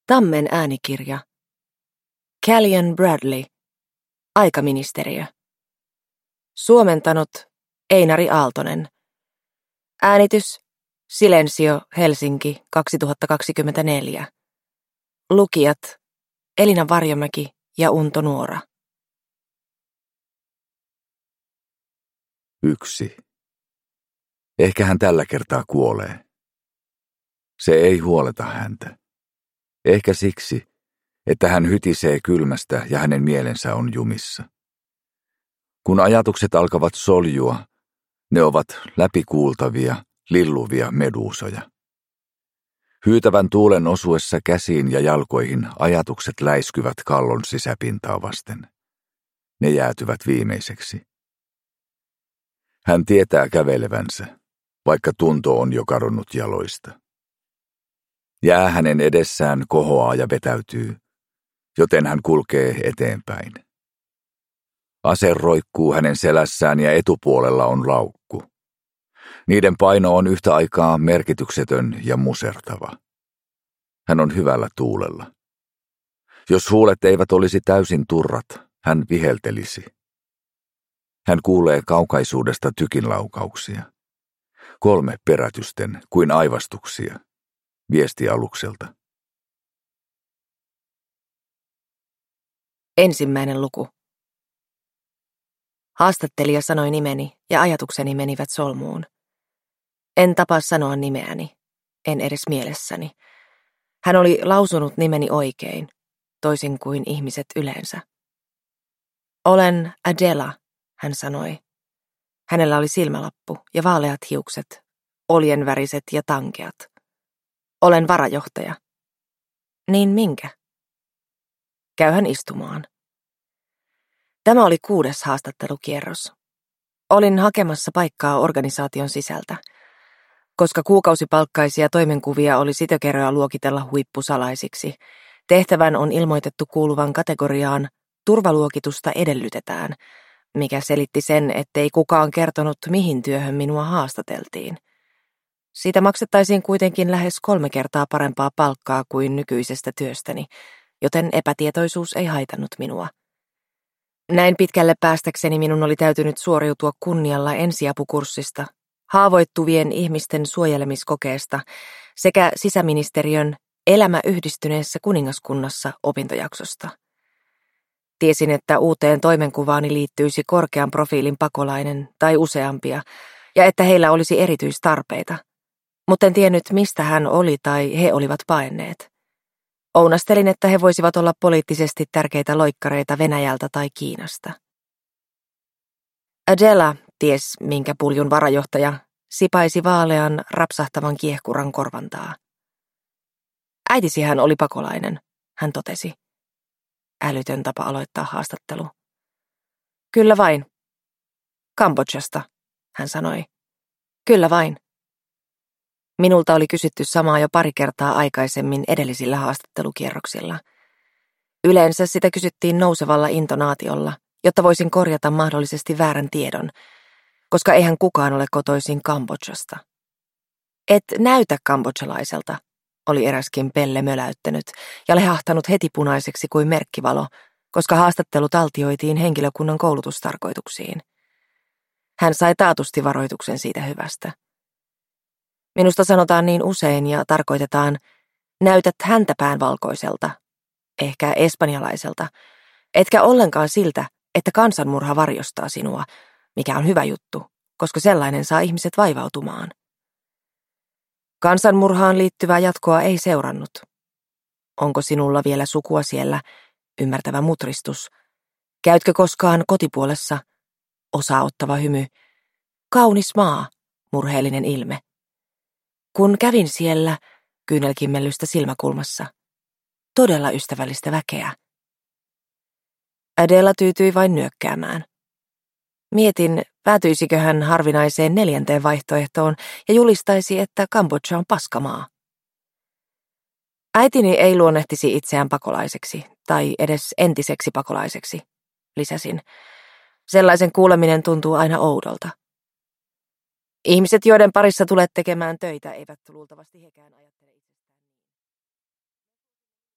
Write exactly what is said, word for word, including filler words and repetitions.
Tammen äänikirja. Callion Bradley. Aikaministeriö. Suomentanut Einari Aaltonen. Äänitys Silensio Helsinki kaksituhattakaksikymmentäneljä. Lukijat Elina Varjomäki ja Unto Nuora. Yksi. Ehkä hän tällä kertaa kuolee. Se ei huoleta häntä. Ehkä siksi, että hän hytisee kylmästä ja hänen mielensä on jumissa. Kun ajatukset alkavat soljua, ne ovat läpikuultavia, lilluvia meduusoja. Hyytävän tuulen osuessa käsiin ja jalkoihin ajatukset läiskyvät kallon sisäpintaa vasten. Ne jäätyvät viimeiseksi. Hän tietää kävelevänsä, vaikka tunto on jo kadonnut jaloista. Jää hänen edessään kohoaa ja vetäytyy, joten hän kulkee eteenpäin. Ase roikkuu hänen selässään ja etupuolella on laukku. Niiden paino on yhtä aikaa merkityksetön ja musertava. Hän on hyvällä tuulella. Jos huulet eivät olisi täysin turrat, hän viheltelisi. Hän kuulee kaukaisuudesta tykinlaukauksia. Kolme perätysten kuin aivastuksia. Viesti alukselta. Ensimmäinen luku. Haastattelija sanoi nimeni ja ajatukseni menivät solmuun. En tapaa sanoa nimeäni, en edes mielessäni. Hän oli lausunut nimeni oikein, toisin kuin ihmiset yleensä. Olen Adela, hän sanoi. Hänellä oli silmälappu ja vaaleat hiukset, oljenväriset ja tankeat. Olen varajohtaja. Niin minkä? Käyhän istumaan. Tämä oli kuudes haastattelukierros. Olin hakemassa paikkaa organisaation sisältä. Koska kuukausipalkkaisia toimenkuvia oli sitokerroja luokitella huippusalaisiksi, tehtävän on ilmoitettu kuuluvan kategoriaan turvaluokitusta edellytetään, mikä selitti sen, ettei kukaan kertonut, mihin työhön minua haastateltiin. Siitä maksettaisiin kuitenkin lähes kolme kertaa parempaa palkkaa kuin nykyisestä työstäni, joten epätietoisuus ei haitannut minua. Näin pitkälle päästäkseni minun oli täytynyt suoriutua kunnialla ensiapukurssista, haavoittuvien ihmisten suojelemiskokeesta sekä sisäministeriön Elämä yhdistyneessä kuningaskunnassa opintojaksosta. Tiesin, että uuteen toimenkuvaani liittyisi korkean profiilin pakolainen tai useampia, ja että heillä olisi erityistarpeita, mutta en tiennyt, mistä hän oli tai he olivat paenneet. Ounastelin, että he voisivat olla poliittisesti tärkeitä loikkareita Venäjältä tai Kiinasta. Adela, ties minkä puljun varajohtaja, sipaisi vaalean, rapsahtavan kiehkuran korvantaa. Äitisi hän oli pakolainen, hän totesi. Älytön tapa aloittaa haastattelu. Kyllä vain. Kambodžasta, hän sanoi. Kyllä vain. Minulta oli kysytty samaa jo pari kertaa aikaisemmin edellisillä haastattelukierroksilla. Yleensä sitä kysyttiin nousevalla intonaatiolla, jotta voisin korjata mahdollisesti väärän tiedon, koska eihän kukaan ole kotoisin Kambodžasta. Et näytä kambodžalaiselta, oli eräskin Pelle möläyttänyt ja lehahtanut heti punaiseksi kuin merkkivalo, koska haastattelu taltioitiin henkilökunnan koulutustarkoituksiin. Hän sai taatusti varoituksen siitä hyvästä. Minusta sanotaan niin usein ja tarkoitetaan, näytät häntäpään valkoiselta, ehkä espanjalaiselta, etkä ollenkaan siltä, että kansanmurha varjostaa sinua, mikä on hyvä juttu, koska sellainen saa ihmiset vaivautumaan. Kansanmurhaan liittyvää jatkoa ei seurannut. Onko sinulla vielä sukua siellä, ymmärtävä mutristus? Käytkö koskaan kotipuolessa, osaottava hymy? Kaunis maa, murheellinen ilme. Kun kävin siellä, kyynelkimmellystä silmäkulmassa, todella ystävällistä väkeä. Adela tyytyi vain nyökkäämään. Mietin, päätyisikö hän harvinaiseen neljänteen vaihtoehtoon ja julistaisi, että Kambodža on paskamaa. Äitini ei luonnehtisi itseään pakolaiseksi tai edes entiseksi pakolaiseksi, lisäsin. Sellaisen kuuleminen tuntuu aina oudolta. Ihmiset, joiden parissa tulet tekemään töitä, eivät luultavasti hekään ajattele.